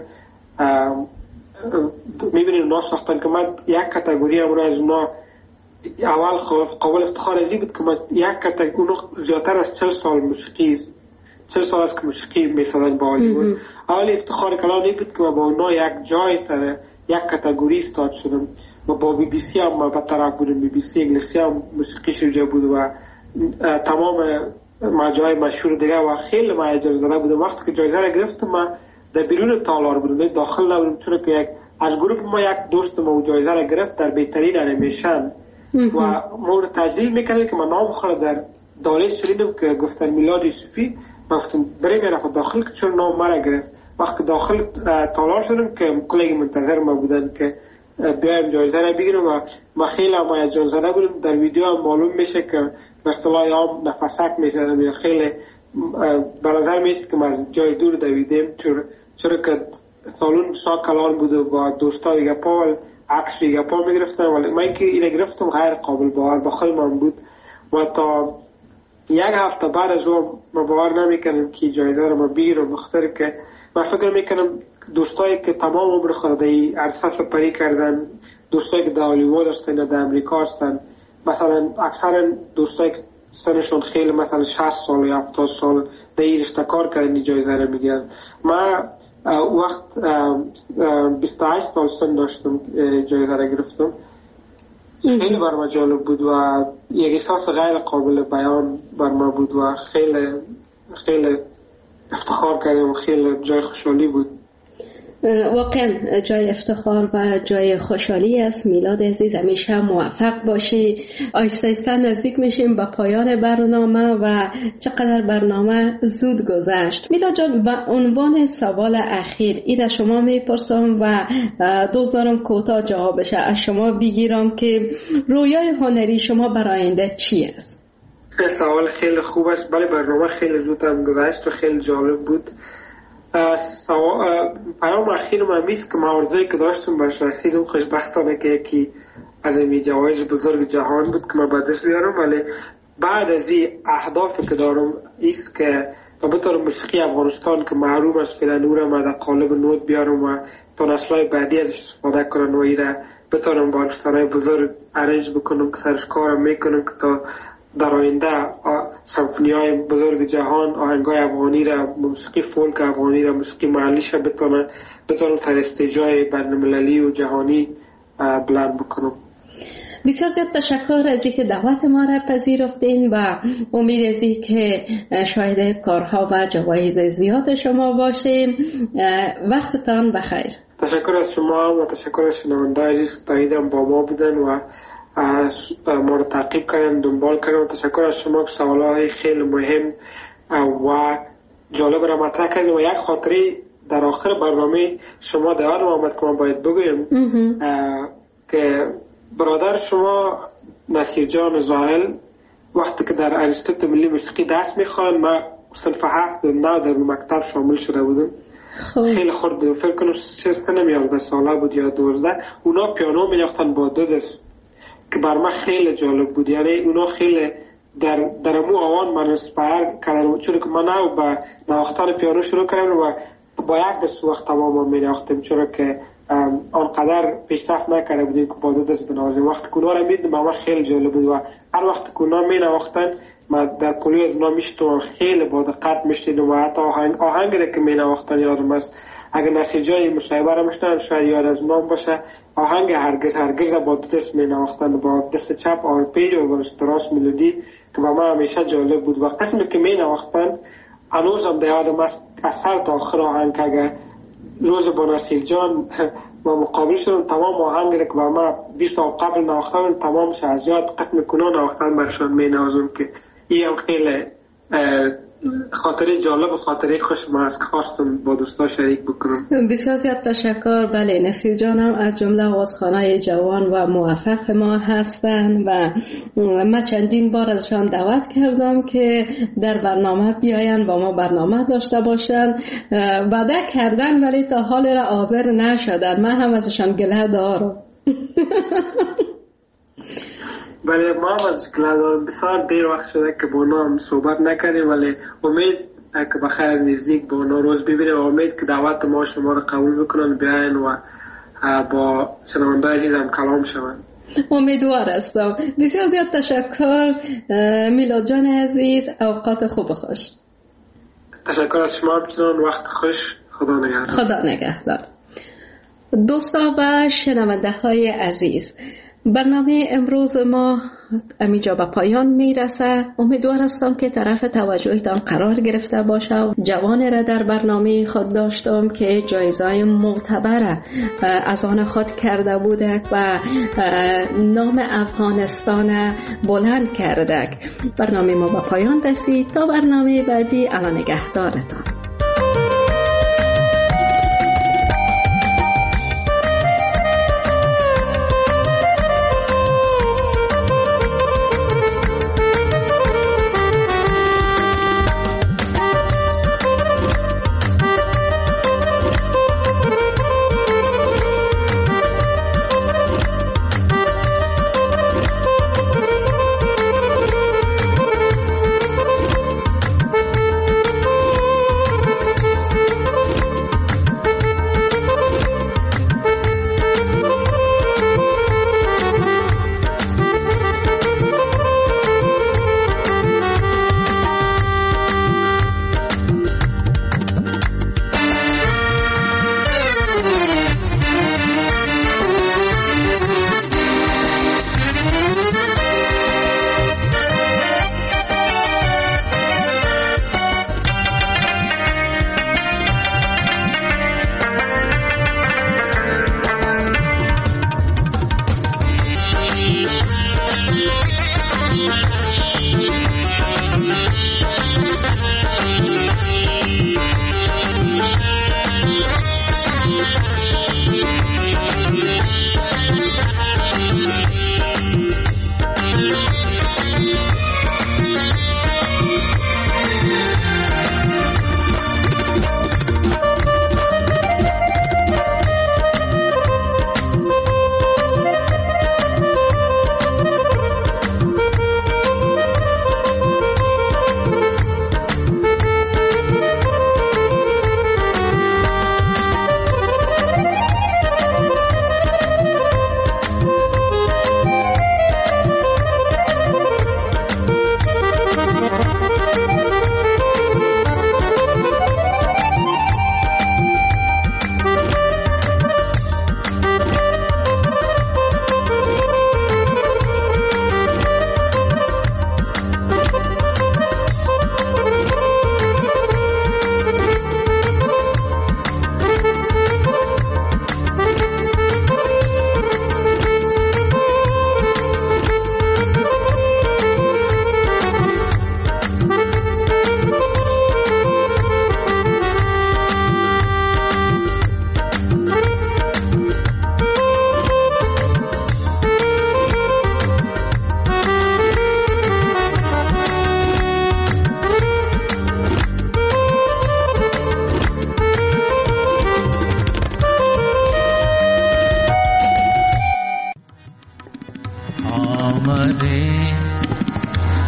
می‌بینید اونا ساختن که من یک کاتگوری هم رو از اونا اول قابل افتخار ازی بود که من یک کاتگوری اونا زیادتر از چهل سال موسیقی چهل سال است که موسیقی می‌سازن با هالیوود. اول افتخار کلام این بود که من با اونا یک جای سر یک کاتگوری استاد شدم و با بی بی سی هم به طرف بودم. بی بی سی انگلیسی هم موسیقی شروع بود و تمام مجای مشهور دیگه و خیلی من هیجان زده بودم. وقتی که جایزه را گرفتم من در بیرون تالار بودم، داخل نبودم، چون که یک از گروه ما یک دوست ما جایزه را گرفت در بهترین انیمیشن و مورد تجلیل میکنه که من نام خود در دالیز شدیدم که گفتن میلاد یوسفی. من گفتم برای میرفت داخل که چون نام مرا گرفت. وقتی داخل تالار شدم که کلیگ منتظر ما بودن که بیایم جایزه را بگیرم و من خیلی هم هیجان زده بودم. در ویدیو هم معلوم میشه که به اصطلاح عام نفسک میزنم یا خیلی به نظر میاد که من از جای دور دویدم، چون چون که سالون سا کلان بود و با دوستا دیگه پا عکس دیگه پا میگرفتم، ولی من که اینو گرفتم غیر قابل باور به خود من بود و تا یک هفته بعد از اون من باور نمیکنم که جایزه را من بگیرم، بخاطر که من فکر میکنم دوستایی که تمام عمر خود در عرصه سپری کردن، دوستایی که در هالیوود هستن یا در امریکا هستن، مثلا اکثر دوستایی که سنشون خیلی مثلا شصت سال یا هفتاد سال در این رشته کار کردن جایزه را میگیرن. من وقت بیست و هشت سال سن داشتم جایزه را گرفتم. خیلی بر من جالب بود و یک احساس غیر قابل بیان بر من بود و خیلی خیلی افتخار کردم و خیلی جای خوشحالی بود. واقعا جای افتخار و جای خوشحالی است. میلاد عزیز همیشه موفق باشی. آیسته آیسته نزدیک میشیم به پایان برنامه و چقدر برنامه زود گذشت. میلاد جان، به عنوان سوال اخیر ایره شما میپرسم و دوست دارم کوتاه جوابش از شما بگیرم که رویای هنری شما برای آینده چی است؟ سوال خیلی خوب است. بله برنامه خیلی زود هم گذشت و خیلی جالب بود. پیام اخیر من میست که معارضه‌ای که داشتم برش رسیدم خوشبختانه که یکی از این جوایز بزرگ جهان بود که من به دست بیارم، ولی بعد از این اهدافی که دارم ایست که بطور موسیقی افغانستان که محروم است فعلا نورم در قالب نوت بیارم و تا نسل‌های بعدی ازش استفاده کنن و ایره بتونم با ارکسترهای بزرگ ارنج بکنم که سرش کارم میکنم که تا در آینده سمفونی‌های بزرگ جهان آهنگای افغانی را، موسیقی فولک افغانی را، موسیقی محلیش را بتونن بتونن سر استیجای بین‌المللی و جهانی بلند بکنم. بسیار زیاد تشکر از اینکه دعوت ما را پذیرفتین و امید از اینکه شاهد کارها و جوایز زیاد شما باشیم. وقتتان بخیر. تشکر از شما و تشکر از شنونده‌های عزیز که تا اینجا با ما بودن و ما رو تعقیب کردن، دنبال کردن. و تشکر از شما که سوالای خیلی مهم و جالب را مطرح کردین و یک خاطره در آخر برنامه شما در آن آمد که من باید بگویم که برادر شما نصیر جان زاهل وقتی که در انستیتوت ملی موسیقی درس میخوان، من صنف هفت نه در مکتب شامل شده بودم. خیلی خورد بودم، فکر کنم سه سنم یازده ساله بود یا دوازده. اونا پیانو میاختن با دو دست که بر من خیلی جالب بود. یعنی اونا خیلی در در مو آوان من اسپایر کردم، چون که من او با نواختن پیانو شروع کردم و با یک دست وقت تمام می نواختم، چون که آنقدر پیشرفت نکرده بودیم که با دو دست بنوازیم. وقت کونا رو میدیم ما خیلی جالب بود و هر وقت کونا می نواختن ما در پولی از اونا میشتم خیلی با دقت میشتیدم و حتی آهنگ آهنگی که می نواختن یادم است. اگر نسیجای مصاحبه را میشتن شاید یاد از نام باشه، آهنگ هرگز هرگز با دو دست می نواختن، با دست چپ آرپیج و با راست ملودی که با ما همیشه جالب بود. و قسمی که می نواختن هنوزم در یادم است از سر تا آخر آهنگ که اگر روز با نصیر جان با مقابل شدم تمام آهنگی که با ما بیست سال قبل نواختن تمامش از یاد قسم کنان نواختن برشان می نوازم که این هم خیلی خاطره جالب و خاطره خوش ما است که خواستم با دوستا شریک بکنم. بسیار زیاد تشکر. بله، نصیر جان هم از جمله آوازخوانای جوان و موفق ما هستند و من چندین بار ازشان دعوت کردم که در برنامه بیاین با ما برنامه داشته باشن. وعده کردن ولی تا حال را حاضر نشدن. من هم ازشان گله دارم. بله، ما از گلادان بسیار دیر وقت شده که با اونا هم صحبت نکردیم، ولی امید که بخیر نزدیک با اونا روز ببینیم و امید که دعوت ما شما رو قبول بکنن بیاین و با شنونده عزیزم کلام شوند. امیدوار هستم. بسیار زیاد تشکر میلاد جان عزیز، اوقات خوب خوش. تشکر از شما بچنان، وقت خوش. خدا نگهدار. خدا نگهدار. دوستا و شنونده های عزیز، برنامه امروز ما امیجا به پایان میرسه. امیدوار هستم که طرف توجهتان قرار گرفته باشه. جوان را در برنامه خود داشتم که جایزه معتبر از آن خود کرده بوده و نام افغانستان بلند کرده. برنامه ما به پایان رسید. تا برنامه بعدی، الله نگهدارتان.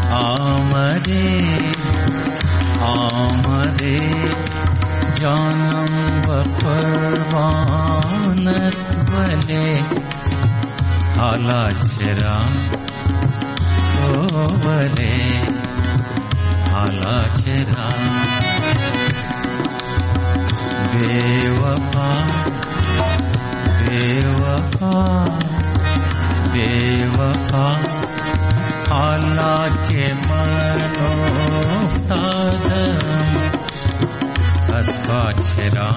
آمده آمده جانم و قربانت ولی حالا چرا تو ولی حالا چرا بے وفا بے وفا بے وفا حالا که من افتادم از پا چرا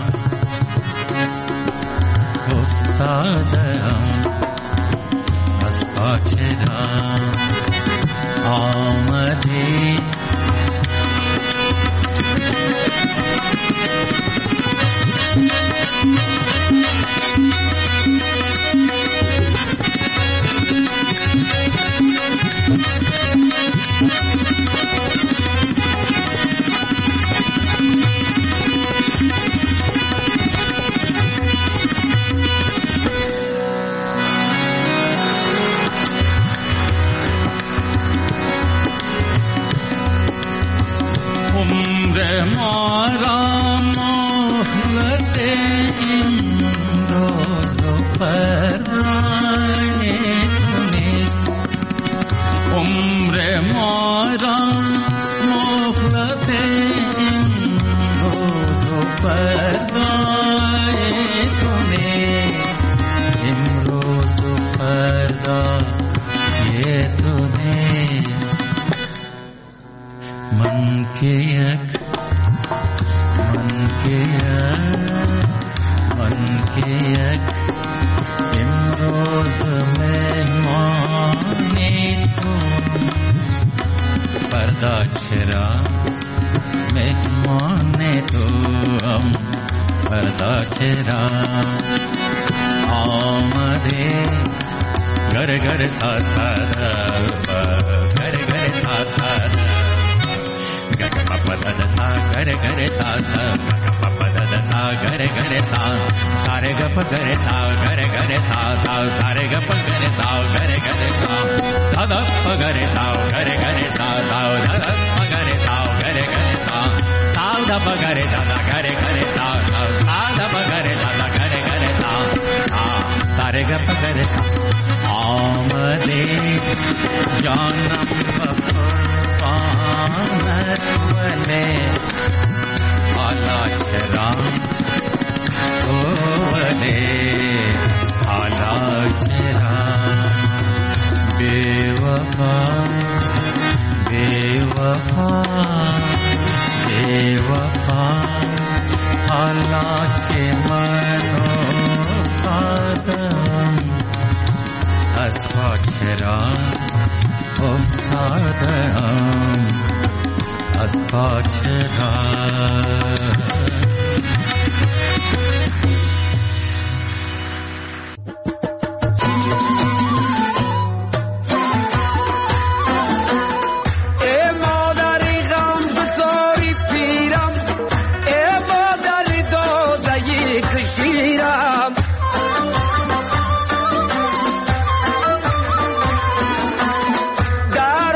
افتادم از پا چرا آمدی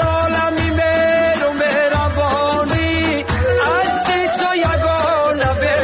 Nave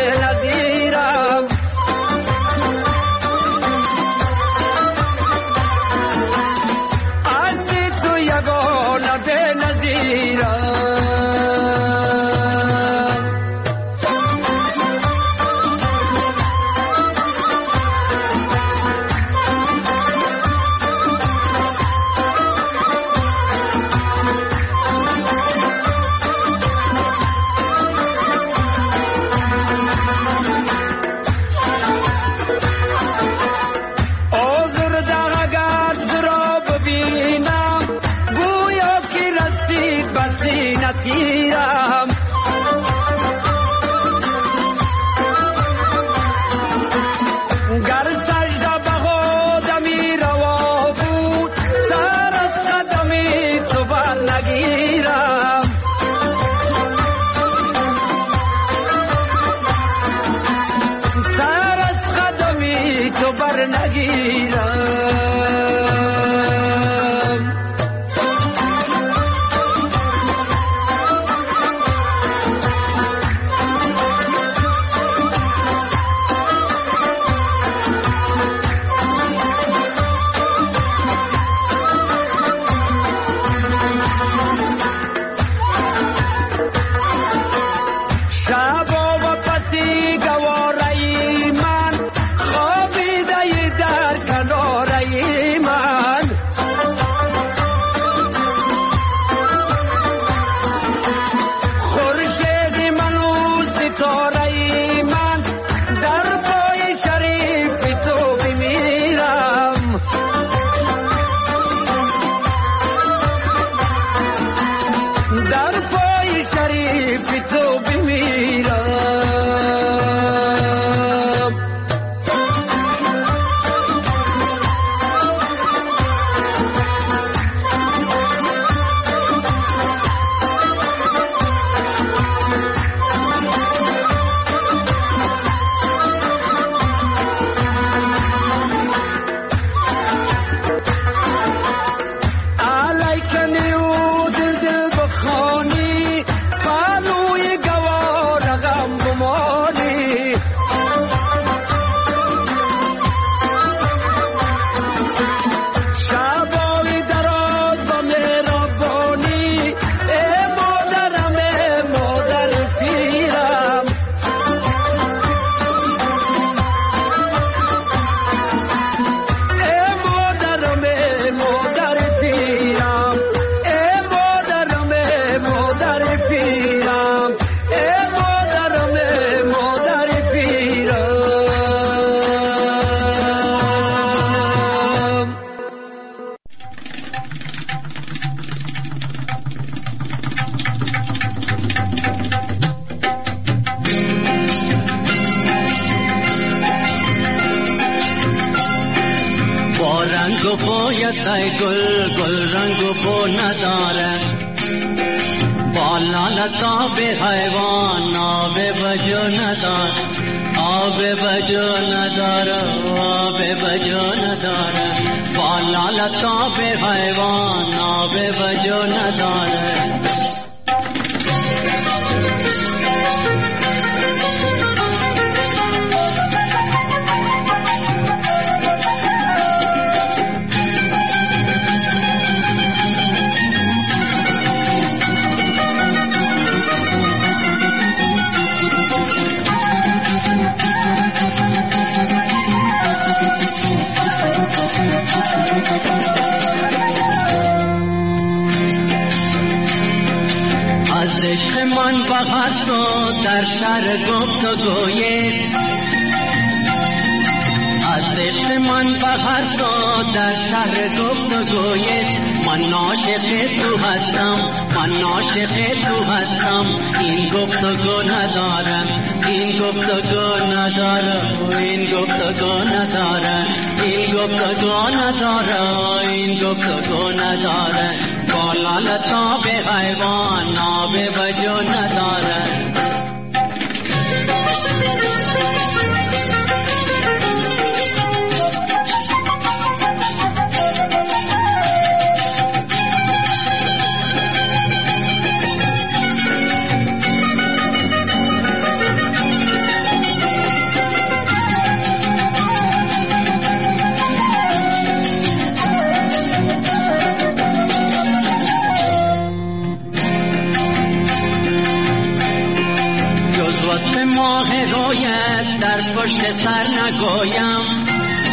بویت گل گل رنگ و بو نداره بالا لطاب حیوان آب بجو نداره آب بجو نداره آب بجو نداره بالا لطاب حیوان آب بجو نداره از عشق من بغض و در شهر گفت و گوید از عشق من بغض و در شهر گفت و گوید من عاشق تو هستم من عاشق تو هستم این گفت و گو ندارم این گفت و گو ندارم این گفت و گو ندارم این گفت و گو ندارم این گفت و گو ندارم بالا لطاب حیوان آب بجو ندارم در پشت سر نگویم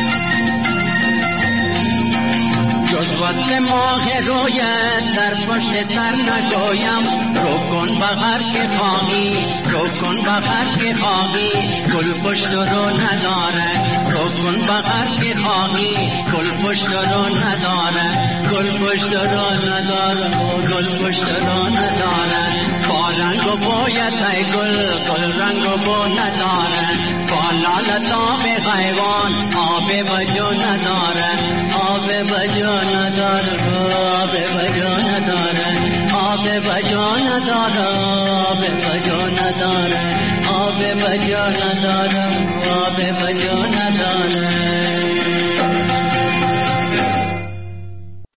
جز وقت ماه رویت در پشت سر نگویم رو کن بغر که خواهی رو کن بغر که خواهی گل پشت رو نداره رو کن بغر که خواهی گل پشت رو نداره گل پشت رو نداره گل پشت رو نداره با رنگ و بویت ای گل گل رنگ و بو نداره بالا لطاب حیوان آب بجو نداره آب بجو نداره آب بجو نداره آب بجو نداره آب بجو نداره آب بجو نداره آب بجو نداره